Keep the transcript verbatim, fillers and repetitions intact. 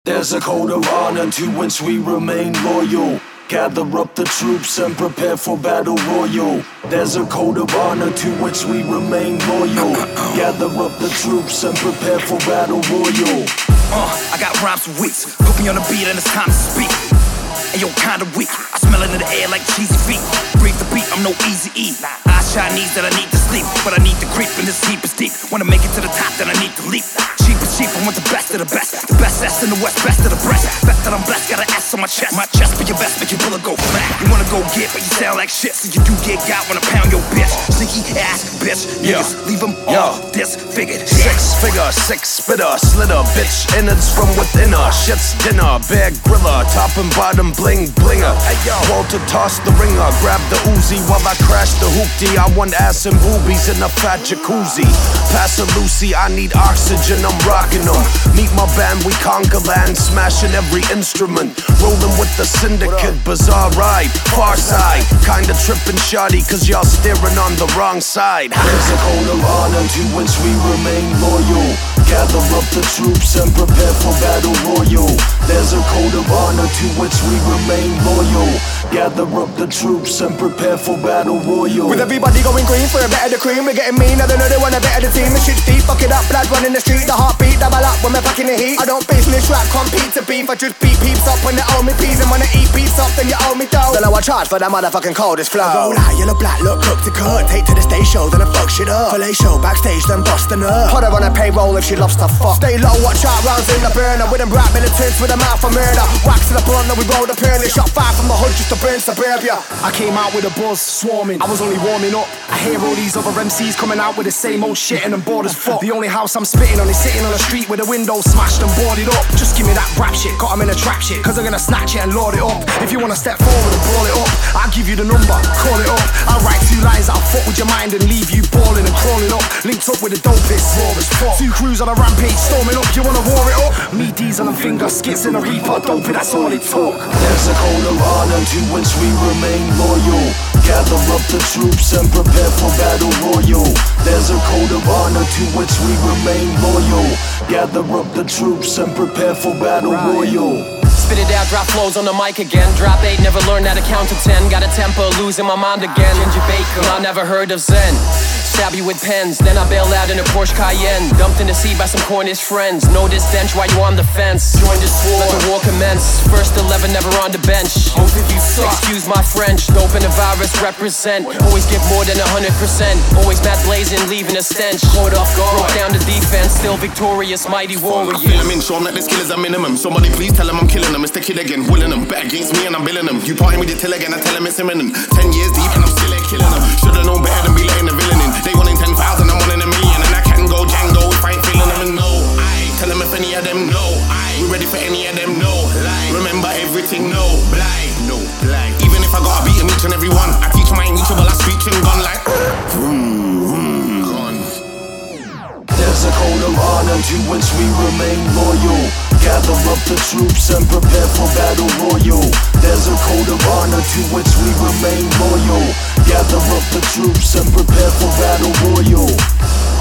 There's a code of honor to which we remain loyal. Gather up the troops and prepare for battle royal. There's a code of honor to which we remain loyal. Gather up the troops and prepare for battle royal. Uh, I got rhymes for weeks. Put me on the beat and it's time to speak. Ayo, kinda weak. I smell it in the air like cheesy feet. Breathe the beat, I'm no easy E. Eyes Chinese that I need to sleep, but I need to creep and this heap is deep. Wanna make it to the top, then I need to leap. Cheap is cheap, I want the best of the best. The best ass in the west, best of the breast. Bet that I'm blessed, got an S on my chest. My chest be your best, make your bullet go flat. You wanna go get, but you sound like shit, so you do get got when I pound your bitch. Sneaky ass bitch, niggas, leave them all disfigured. Six figure, six spitter, slitter, bitch, innards from within her. Shit's dinner, bag griller, top and bottom bling blinger. Walter toss the ringer, grab the Uzi while I crash the hoopty. I want ass and boobies in a fat jacuzzi. Pass a Lucy, I need oxygen, I'm rocking them. Meet my band, we conquer land, smashing every instrument. Rolling with the syndicate, bizarre ride, far side. Kinda tripping shoddy, cause y'all staring on the wrong side. There's a code of honor to which we remain loyal. Gather up the troops and prepare for battle royal. There's a code of honor to which we remain loyal. Gather up the troops and prepare for battle royal. With everybody going green for a bit of the cream, we're getting mean, I don't know they want a bit of the team. The shit's deep, fuck it up, blood running the street. The heartbeat, double up when we're back in the heat. I don't business rap, compete to beef. I just beat peeps up when they owe me peas. And when I eat beats up, then you owe me dough. Then I charge for that motherfucking coldest flow. I roll out, yellow black, look cooked to cut. Take to the stage show, then I fuck shit up. Filet show, backstage, then bust a nerve. Put her on a payroll if she loves to fuck. Stay low, watch out, rounds in the burner. With them rap militants with a mouth for murder. Wax to the blunt, then we roll the pearly. Shot five from the hood just to burn suburbia. I came out with a buzz, swarming. I was only warming up. I hear all these other M Cs coming out with the same old shit and I'm bored as fuck. The only house I'm spitting on is sitting on the street with the windows smashed and boarded up. Just give me that rap shit, got 'em in a trap shit, cause I'm gonna snatch it and load it up. If you wanna step forward and brawl it up, I'll give you the number, call it up. I'll write two lines that'll fuck with your mind and leave you balling and crawling up. Linked up with the dopest, raw as fuck. Two crews on a rampage, storming up, you wanna war it up? Me D's on them finger, skits in a reaper, dope, that's all it took. There's a code of honor to which we remain loyal. Gather up the troops and prepare for battle royal. There's a code of honor to which we remain loyal. Gather up the troops and prepare for battle royal. Spit it out, drop flows on the mic again. Drop eight, never learned how to count to ten. Got a tempo, losing my mind again. Ginger bacon, I never heard of Zen. Stab you with pens, then I bail out in a Porsche Cayenne. Dumped in the sea by some Cornish friends. Know this stench while you on the fence. Join this war, let the war commence. First eleven, never on the bench. Most of you suck, excuse my French. Dope and the virus represent. Always give more than a hundred percent. Always mad blazing, leaving a stench. Caught off guard, broke down the defense. Still victorious, mighty warrior. I feel him in, show him that this killer's a minimum. Somebody please tell him I'm killing him. It's the kid again, willing him. Bet against me and I'm billing him. You parting with your till again, I tell him it's imminent. Ten years deep and I'm still here killing him. Should've known better than be letting the villain in. They wanting ten thousand, I'm wanting a million. And I can go Django if I ain't feeling them. And no, I tell them if any of them know. I we ready for any of them, no lie. Remember everything, no lie, no lie. Even if I gotta beat them each and every one, I teach them I ain't reachable, I screech and gun like vroom, vroom, gone. There's a code of honor to which we remain loyal. Gather up the troops and prepare for battle royal. There's a code of honor to which we remain loyal. Gather up the troops and prepare for battle royal.